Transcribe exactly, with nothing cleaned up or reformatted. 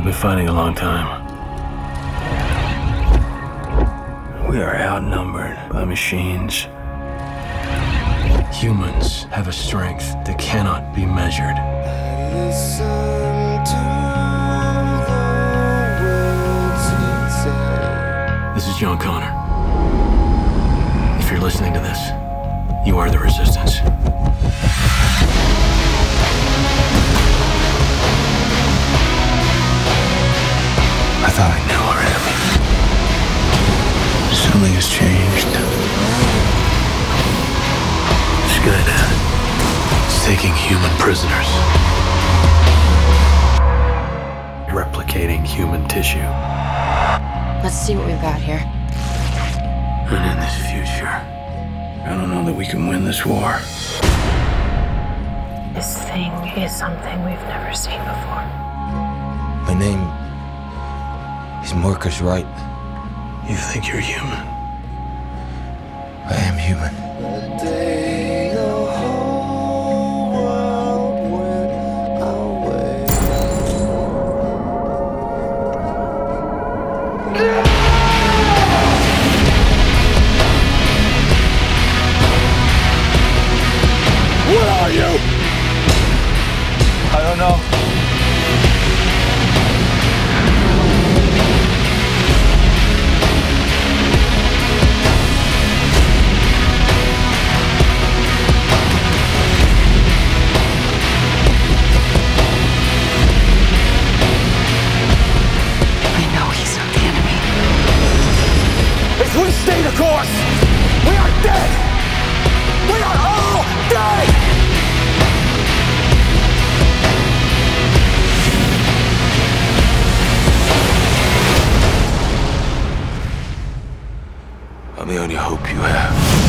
We've been fighting a long time. We are outnumbered by machines. Humans have a strength that cannot be measured. This is John Connor. If you're listening to this, you are the Resistance. I thought I knew our enemy. Something has changed. Skynet is taking human prisoners, replicating human tissue. Let's see what we've got here. And in this future, I don't know that we can win this war. This thing is something we've never seen before. My name is Marcus Wright. You think you're human? I am human. What are you? I don't know. I know he's not the enemy. If we stay the course, we are dead! We are all dead! I'm the only hope you have.